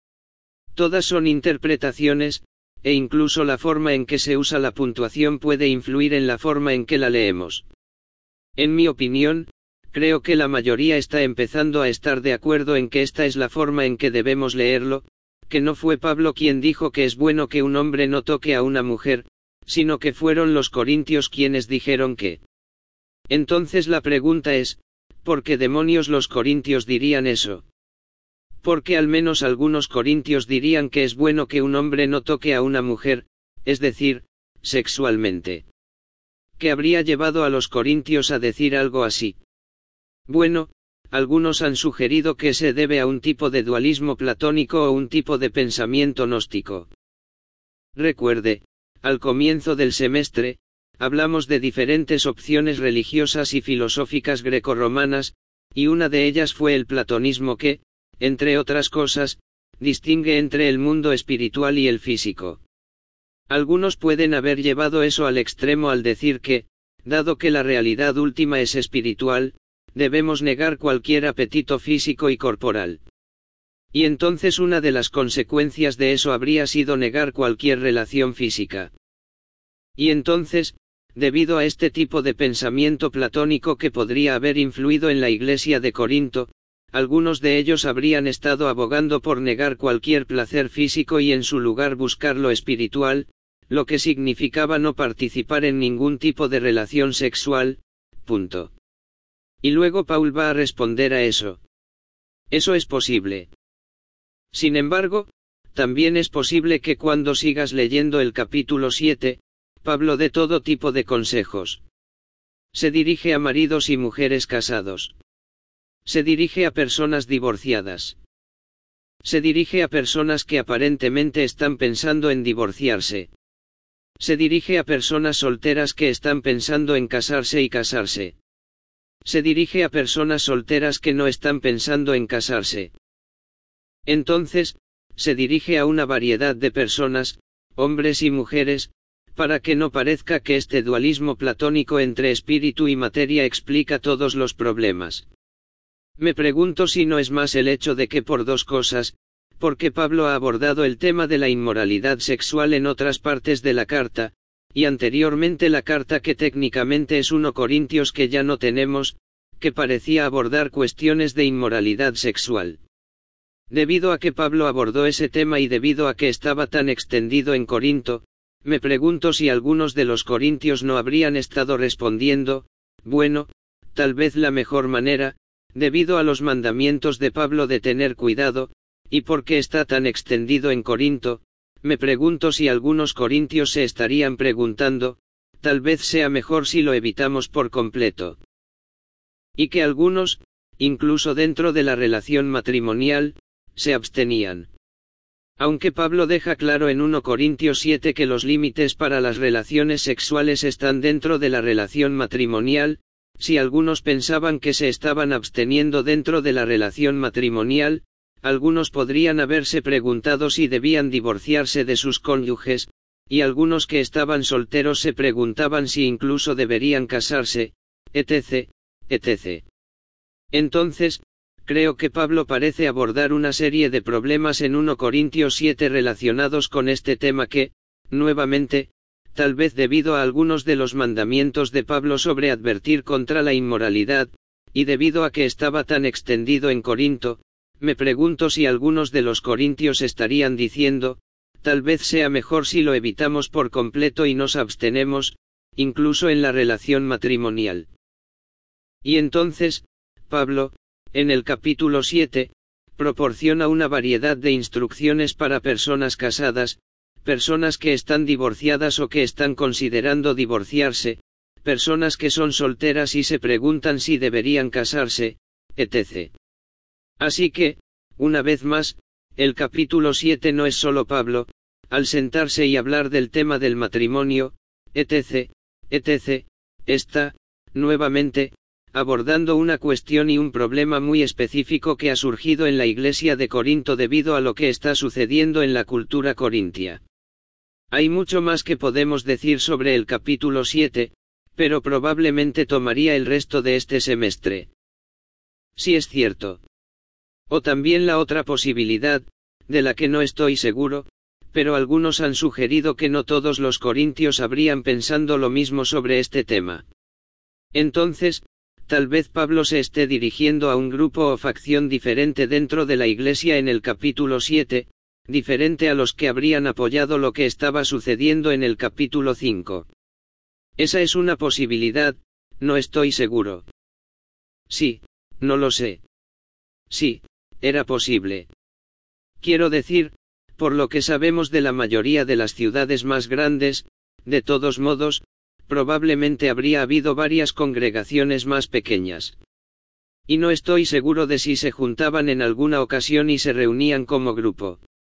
Todas son interpretaciones, e incluso la forma en que se usa la puntuación puede influir en la forma en que la leemos. En mi opinión, creo que la mayoría está empezando a estar de acuerdo en que esta es la forma en que debemos leerlo, que no fue Pablo quien dijo que es bueno que un hombre no toque a una mujer, sino que fueron los corintios quienes dijeron que. Entonces la pregunta es, ¿por qué demonios los corintios dirían eso? Porque al menos algunos corintios dirían que es bueno que un hombre no toque a una mujer, es decir, sexualmente. ¿Qué habría llevado a los corintios a decir algo así? Bueno, algunos han sugerido que se debe a un tipo de dualismo platónico o un tipo de pensamiento gnóstico. Recuerde, al comienzo del semestre, hablamos de diferentes opciones religiosas y filosóficas grecorromanas, y una de ellas fue el platonismo que, entre otras cosas, distingue entre el mundo espiritual y el físico. Algunos pueden haber llevado eso al extremo al decir que, dado que la realidad última es espiritual, debemos negar cualquier apetito físico y corporal. Y entonces una de las consecuencias de eso habría sido negar cualquier relación física. Y entonces, debido a este tipo de pensamiento platónico que podría haber influido en la iglesia de Corinto, algunos de ellos habrían estado abogando por negar cualquier placer físico y en su lugar buscar lo espiritual, lo que significaba no participar en ningún tipo de relación sexual, punto. Y luego Paul va a responder a eso. Eso es posible. Sin embargo, también es posible que cuando sigas leyendo el capítulo siete, Pablo dé todo tipo de consejos. Se dirige a maridos y mujeres casados. Se dirige a personas divorciadas. Se dirige a personas que aparentemente están pensando en divorciarse. Se dirige a personas solteras que están pensando en casarse y casarse. Se dirige a personas solteras que no están pensando en casarse. Entonces, se dirige a una variedad de personas, hombres y mujeres, para que no parezca que este dualismo platónico entre espíritu y materia explica todos los problemas. Me pregunto si no es más el hecho de que por dos cosas, porque Pablo ha abordado el tema de la inmoralidad sexual en otras partes de la carta, y anteriormente la carta que técnicamente es primera Corintios que ya no tenemos, que parecía abordar cuestiones de inmoralidad sexual. Debido a que Pablo abordó ese tema y debido a que estaba tan extendido en Corinto, me pregunto si algunos de los corintios no habrían estado respondiendo, bueno, tal vez la mejor manera, debido a los mandamientos de Pablo de tener cuidado, y porque está tan extendido en Corinto, me pregunto si algunos corintios se estarían preguntando, tal vez sea mejor si lo evitamos por completo. Y que algunos, incluso dentro de la relación matrimonial, se abstenían. Aunque Pablo deja claro en primera Corintios siete que los límites para las relaciones sexuales están dentro de la relación matrimonial, si algunos pensaban que se estaban absteniendo dentro de la relación matrimonial, algunos podrían haberse preguntado si debían divorciarse de sus cónyuges, y algunos que estaban solteros se preguntaban si incluso deberían casarse, etc., etcétera. Entonces, creo que Pablo parece abordar una serie de problemas en primera Corintios siete relacionados con este tema que, nuevamente, tal vez debido a algunos de los mandamientos de Pablo sobre advertir contra la inmoralidad, y debido a que estaba tan extendido en Corinto, me pregunto si algunos de los corintios estarían diciendo, tal vez sea mejor si lo evitamos por completo y nos abstenemos, incluso en la relación matrimonial. Y entonces, Pablo, en el capítulo siete, proporciona una variedad de instrucciones para personas casadas, personas que están divorciadas o que están considerando divorciarse, personas que son solteras y se preguntan si deberían casarse, etcétera. Así que, una vez más, el capítulo siete no es solo Pablo, al sentarse y hablar del tema del matrimonio, etcétera, etcétera, está, nuevamente, abordando una cuestión y un problema muy específico que ha surgido en la iglesia de Corinto debido a lo que está sucediendo en la cultura corintia. Hay mucho más que podemos decir sobre el capítulo siete, pero probablemente tomaría el resto de este semestre. Si es cierto. O también la otra posibilidad, de la que no estoy seguro, pero algunos han sugerido que no todos los corintios habrían pensando lo mismo sobre este tema. Entonces, tal vez Pablo se esté dirigiendo a un grupo o facción diferente dentro de la iglesia en el capítulo siete, diferente a los que habrían apoyado lo que estaba sucediendo en el capítulo cinco. Esa es una posibilidad, no estoy seguro. Sí, no lo sé. Sí, era posible. Quiero decir, por lo que sabemos de la mayoría de las ciudades más grandes, de todos modos, probablemente habría habido varias congregaciones más pequeñas. Y no estoy seguro de si se juntaban en alguna ocasión y se reunían como grupo.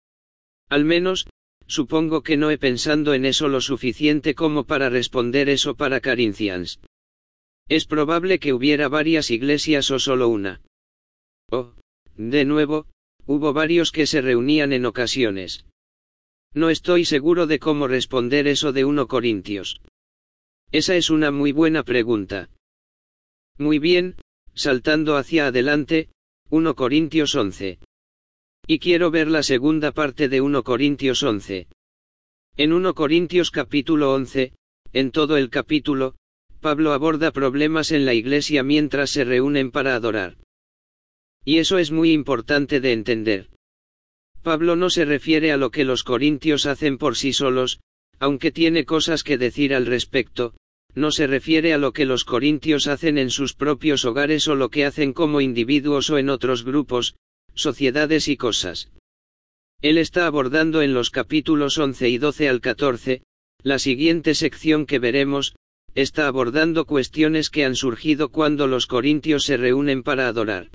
Al menos, supongo que no he pensado en eso lo suficiente como para responder eso para Corinthians. Es probable que hubiera varias iglesias o solo una. Oh, de nuevo, hubo varios que se reunían en ocasiones. No estoy seguro de cómo responder eso de primera Corintios. Esa es una muy buena pregunta. Muy bien, saltando hacia adelante, primera Corintios once. Y quiero ver la segunda parte de primera Corintios once. En primera Corintios capítulo once, en todo el capítulo, Pablo aborda problemas en la iglesia mientras se reúnen para adorar. Y eso es muy importante de entender. Pablo no se refiere a lo que los corintios hacen por sí solos, aunque tiene cosas que decir al respecto, no se refiere a lo que los corintios hacen en sus propios hogares o lo que hacen como individuos o en otros grupos, sociedades y cosas. Él está abordando en los capítulos once y doce al catorce, la siguiente sección que veremos, está abordando cuestiones que han surgido cuando los corintios se reúnen para adorar.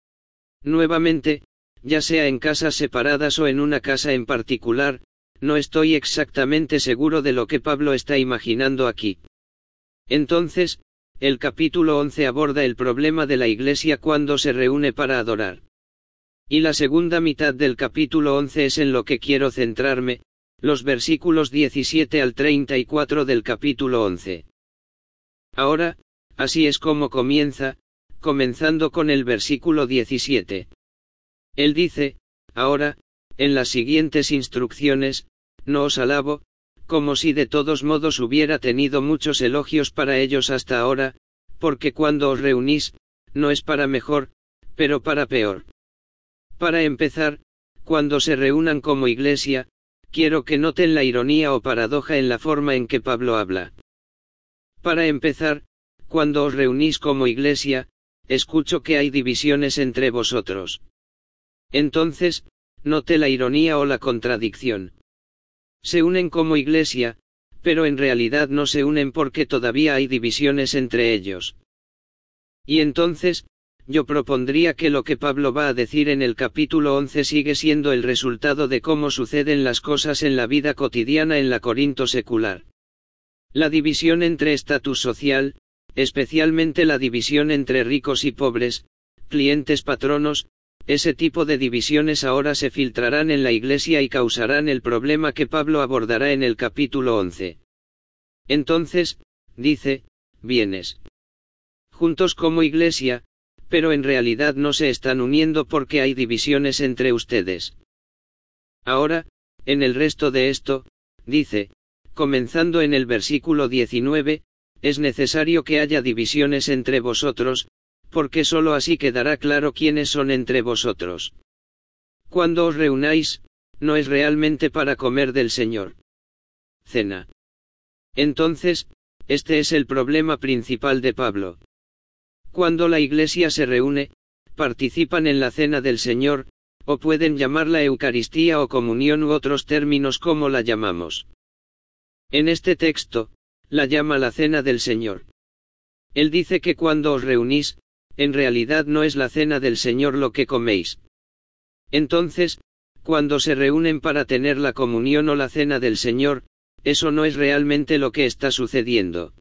Nuevamente, ya sea en casas separadas o en una casa en particular, no estoy exactamente seguro de lo que Pablo está imaginando aquí. Entonces, el capítulo once aborda el problema de la iglesia cuando se reúne para adorar. Y la segunda mitad del capítulo once es en lo que quiero centrarme, los versículos diecisiete al treinta y cuatro del capítulo once. Ahora, así es como comienza, comenzando con el versículo diecisiete. Él dice, ahora, en las siguientes instrucciones, no os alabo, como si de todos modos hubiera tenido muchos elogios para ellos hasta ahora, porque cuando os reunís, no es para mejor, pero para peor. Para empezar, cuando se reúnan como iglesia, quiero que noten la ironía o paradoja en la forma en que Pablo habla. Para empezar, cuando os reunís como iglesia, escucho que hay divisiones entre vosotros. Entonces, note la ironía o la contradicción. Se unen como iglesia, pero en realidad no se unen porque todavía hay divisiones entre ellos. Y entonces, yo propondría que lo que Pablo va a decir en el capítulo once sigue siendo el resultado de cómo suceden las cosas en la vida cotidiana en la Corinto secular. La división entre estatus social, especialmente la división entre ricos y pobres, clientes patronos. Ese tipo de divisiones ahora se filtrarán en la Iglesia y causarán el problema que Pablo abordará en el capítulo once. Entonces, dice, bienes juntos como Iglesia, pero en realidad no se están uniendo porque hay divisiones entre ustedes. Ahora, en el resto de esto, dice, comenzando en el versículo diecinueve, es necesario que haya divisiones entre vosotros, porque sólo así quedará claro quiénes son entre vosotros. Cuando os reunáis, no es realmente para comer del Señor. Cena. Entonces, este es el problema principal de Pablo. Cuando la Iglesia se reúne, participan en la cena del Señor, o pueden llamarla Eucaristía o comunión u otros términos como la llamamos. En este texto, la llama la cena del Señor. Él dice que cuando os reunís, en realidad no es la cena del Señor lo que coméis. Entonces, cuando se reúnen para tener la comunión o la cena del Señor, eso no es realmente lo que está sucediendo.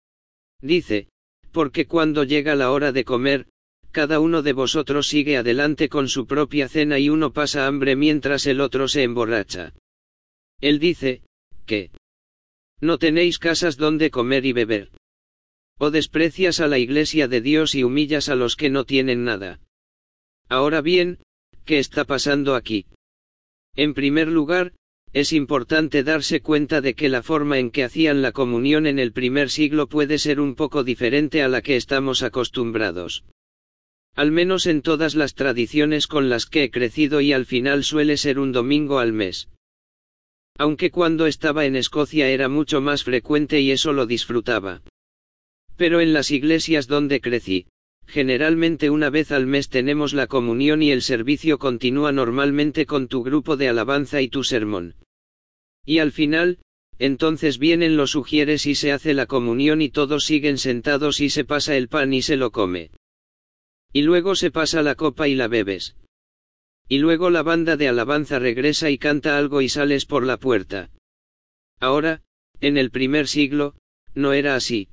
Dice, porque cuando llega la hora de comer, cada uno de vosotros sigue adelante con su propia cena y uno pasa hambre mientras el otro se emborracha. Él dice, que no tenéis casas donde comer y beber. O desprecias a la Iglesia de Dios y humillas a los que no tienen nada. Ahora bien, ¿qué está pasando aquí? En primer lugar, es importante darse cuenta de que la forma en que hacían la comunión en el primer siglo puede ser un poco diferente a la que estamos acostumbrados. Al menos en todas las tradiciones con las que he crecido y al final suele ser un domingo al mes. Aunque cuando estaba en Escocia era mucho más frecuente y eso lo disfrutaba. Pero en las iglesias donde crecí, generalmente una vez al mes tenemos la comunión y el servicio continúa normalmente con tu grupo de alabanza y tu sermón. Y al final, entonces vienen los ujieres y se hace la comunión y todos siguen sentados y se pasa el pan y se lo come. Y luego se pasa la copa y la bebes. Y luego la banda de alabanza regresa y canta algo y sales por la puerta. Ahora, en el primer siglo, no era así.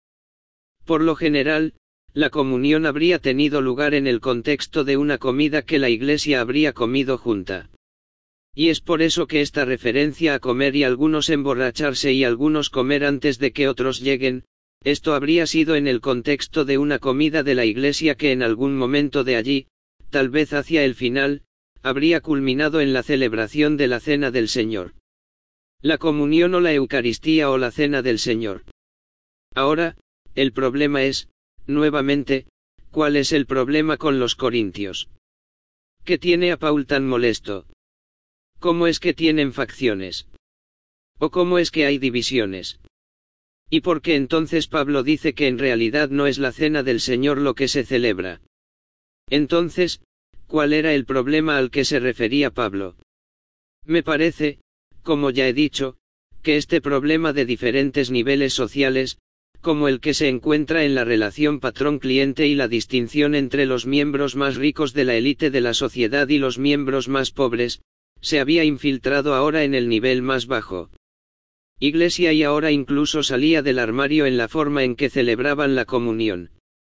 Por lo general, la comunión habría tenido lugar en el contexto de una comida que la Iglesia habría comido junta. Y es por eso que esta referencia a comer y algunos emborracharse y algunos comer antes de que otros lleguen, esto habría sido en el contexto de una comida de la Iglesia que en algún momento de allí, tal vez hacia el final, habría culminado en la celebración de la Cena del Señor. La comunión o la Eucaristía o la Cena del Señor. Ahora, el problema es, nuevamente, ¿cuál es el problema con los corintios? ¿Qué tiene a Paul tan molesto? ¿Cómo es que tienen facciones? ¿O cómo es que hay divisiones? ¿Y por qué entonces Pablo dice que en realidad no es la cena del Señor lo que se celebra? Entonces, ¿cuál era el problema al que se refería Pablo? Me parece, como ya he dicho, que este problema de diferentes niveles sociales, como el que se encuentra en la relación patrón-cliente y la distinción entre los miembros más ricos de la élite de la sociedad y los miembros más pobres, se había infiltrado ahora en el nivel más bajo. Iglesia y ahora incluso salía del armario en la forma en que celebraban la comunión.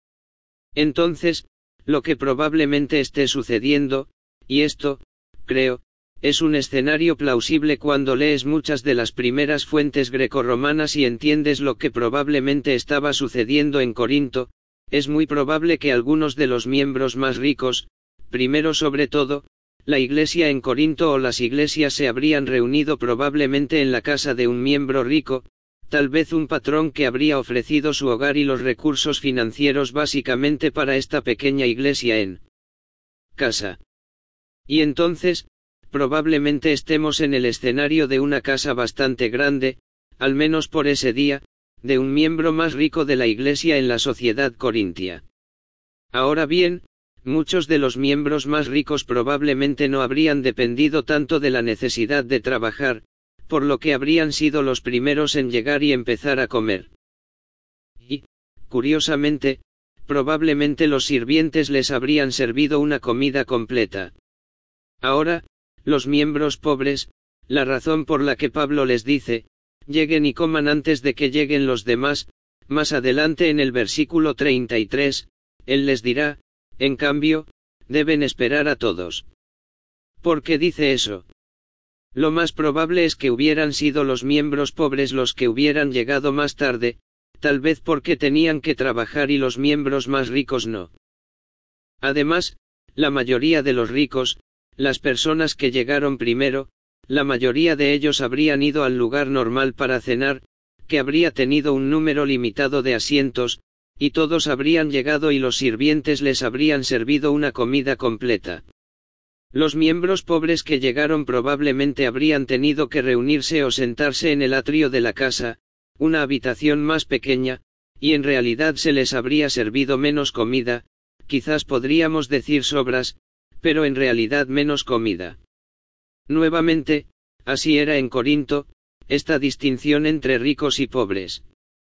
Entonces, lo que probablemente esté sucediendo, y esto, creo, es un escenario plausible cuando lees muchas de las primeras fuentes grecorromanas y entiendes lo que probablemente estaba sucediendo en Corinto, es muy probable que algunos de los miembros más ricos, primero sobre todo, la iglesia en Corinto o las iglesias se habrían reunido probablemente en la casa de un miembro rico, tal vez un patrón que habría ofrecido su hogar y los recursos financieros básicamente para esta pequeña iglesia en casa. Y entonces, probablemente estemos en el escenario de una casa bastante grande, al menos por ese día, de un miembro más rico de la iglesia en la sociedad corintia. Ahora bien, muchos de los miembros más ricos probablemente no habrían dependido tanto de la necesidad de trabajar, por lo que habrían sido los primeros en llegar y empezar a comer. Y, curiosamente, probablemente los sirvientes les habrían servido una comida completa. Ahora, los miembros pobres, la razón por la que Pablo les dice, lleguen y coman antes de que lleguen los demás, Más adelante en el versículo treinta y tres, él les dirá, en cambio, deben esperar a todos. ¿Por qué dice eso? Lo más probable es que hubieran sido los miembros pobres los que hubieran llegado más tarde, tal vez porque tenían que trabajar y los miembros más ricos no. Además, la mayoría de los ricos, las personas que llegaron primero, la mayoría de ellos habrían ido al lugar normal para cenar, que habría tenido un número limitado de asientos, y todos habrían llegado y los sirvientes les habrían servido una comida completa. Los miembros pobres que llegaron probablemente habrían tenido que reunirse o sentarse en el atrio de la casa, una habitación más pequeña, y en realidad se les habría servido menos comida, quizás podríamos decir sobras, pero en realidad menos comida. Nuevamente, así era en Corinto, esta distinción entre ricos y pobres.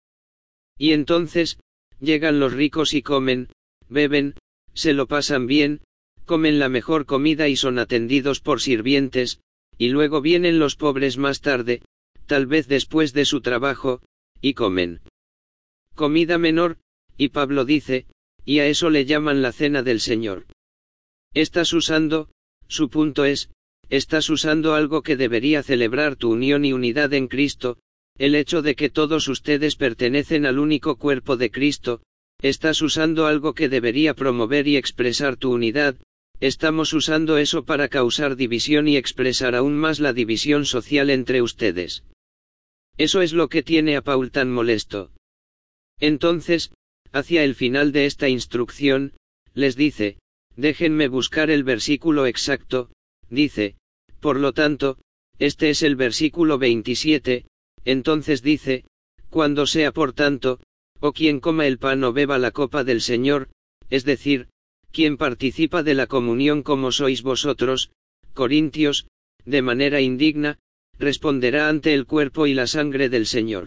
Y entonces, llegan los ricos y comen, beben, se lo pasan bien, comen la mejor comida y son atendidos por sirvientes, y luego vienen los pobres más tarde, tal vez después de su trabajo, y comen comida menor, y Pablo dice, y a eso le llaman la cena del Señor. Estás usando, su punto es, estás usando algo que debería celebrar tu unión y unidad en Cristo, el hecho de que todos ustedes pertenecen al único cuerpo de Cristo, estás usando algo que debería promover y expresar tu unidad, estamos usando eso para causar división y expresar aún más la división social entre ustedes. Eso es lo que tiene a Paul tan molesto. Entonces, hacia el final de esta instrucción, les dice, déjenme buscar el versículo exacto, dice, por lo tanto, este es el versículo veintisiete, entonces dice, cuando sea por tanto, o quien coma el pan o beba la copa del Señor, es decir, quien participa de la comunión como sois vosotros, Corintios, de manera indigna, responderá ante el cuerpo y la sangre del Señor.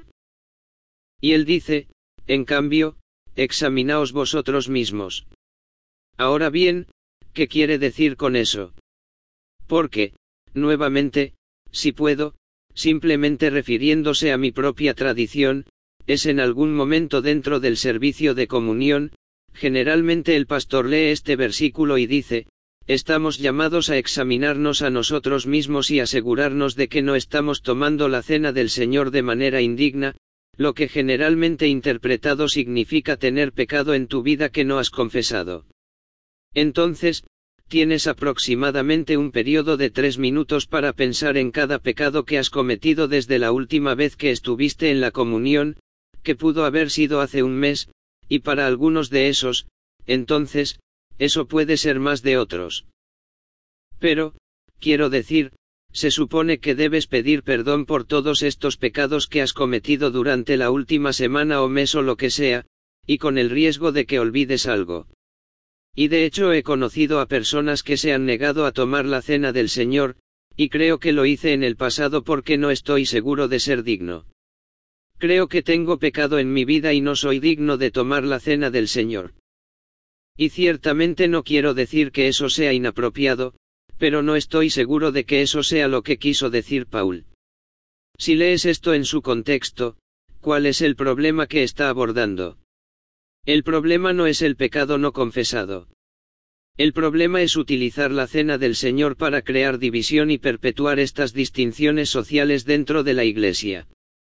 Y él dice, en cambio, examinaos vosotros mismos. Ahora bien, ¿qué quiere decir con eso? Porque, nuevamente, si puedo, simplemente refiriéndose a mi propia tradición, es en algún momento dentro del servicio de comunión, generalmente el pastor lee este versículo y dice, estamos llamados a examinarnos a nosotros mismos y asegurarnos de que no estamos tomando la cena del Señor de manera indigna, lo que generalmente interpretado significa tener pecado en tu vida que no has confesado. Entonces, tienes aproximadamente un periodo de tres minutos para pensar en cada pecado que has cometido desde la última vez que estuviste en la comunión, que pudo haber sido hace un mes, y para algunos de esos, entonces, eso puede ser más de otros. Pero, quiero decir, se supone que debes pedir perdón por todos estos pecados que has cometido durante la última semana o mes o lo que sea, y con el riesgo de que olvides algo. Y de hecho he conocido a personas que se han negado a tomar la cena del Señor, y creo que lo hice en el pasado porque no estoy seguro de ser digno. Creo que tengo pecado en mi vida y no soy digno de tomar la cena del Señor. Y ciertamente no quiero decir que eso sea inapropiado, pero no estoy seguro de que eso sea lo que quiso decir Paul. Si lees esto en su contexto, ¿cuál es el problema que está abordando? El problema no es el pecado no confesado. El problema es utilizar la cena del Señor para crear división y perpetuar estas distinciones sociales dentro de la Iglesia.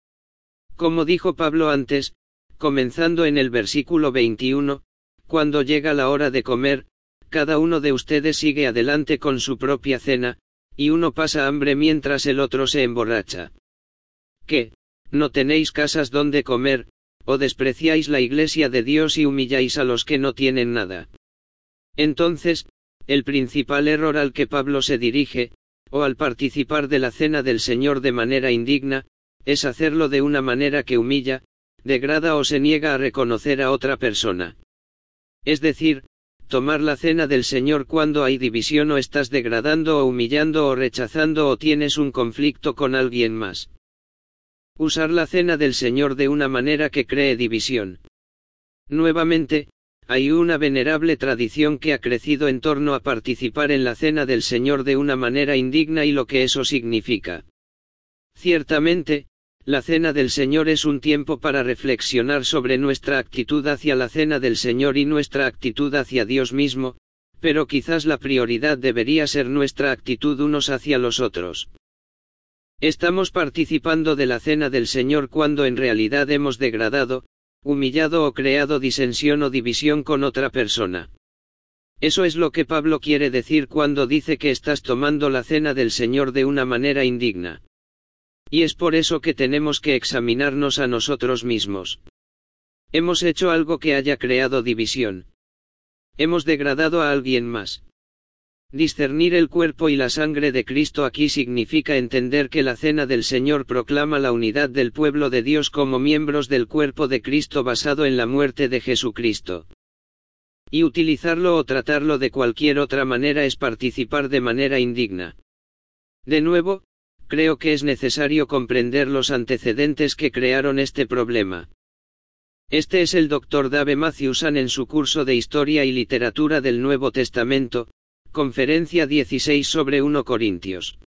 Como dijo Pablo antes, comenzando en el versículo veintiuno, cuando llega la hora de comer, cada uno de ustedes sigue adelante con su propia cena, y uno pasa hambre mientras el otro se emborracha. ¿Qué? ¿No tenéis casas donde comer, o despreciáis la iglesia de Dios y humilláis a los que no tienen nada? Entonces, el principal error al que Pablo se dirige, o al participar de la cena del Señor de manera indigna, es hacerlo de una manera que humilla, degrada o se niega a reconocer a otra persona. Es decir, tomar la cena del Señor cuando hay división o estás degradando o humillando o rechazando o tienes un conflicto con alguien más. Usar la cena del Señor de una manera que cree división. Nuevamente, hay una venerable tradición que ha crecido en torno a participar en la cena del Señor de una manera indigna y lo que eso significa. Ciertamente, La cena del Señor es un tiempo para reflexionar sobre nuestra actitud hacia la cena del Señor y nuestra actitud hacia Dios mismo, pero quizás la prioridad debería ser nuestra actitud unos hacia los otros. Estamos participando de la cena del Señor cuando en realidad hemos degradado, humillado o creado disensión o división con otra persona. Eso es lo que Pablo quiere decir cuando dice que estás tomando la cena del Señor de una manera indigna. Y es por eso que tenemos que examinarnos a nosotros mismos. ¿Hemos hecho algo que haya creado división? ¿Hemos degradado a alguien más? Discernir el cuerpo y la sangre de Cristo aquí significa entender que la cena del Señor proclama la unidad del pueblo de Dios como miembros del cuerpo de Cristo basado en la muerte de Jesucristo. Y utilizarlo o tratarlo de cualquier otra manera es participar de manera indigna. De nuevo, creo que es necesario comprender los antecedentes que crearon este problema. Este es el doctor Dave Matthewson en su curso de Historia y Literatura del Nuevo Testamento, Conferencia dieciséis sobre primera Corintios.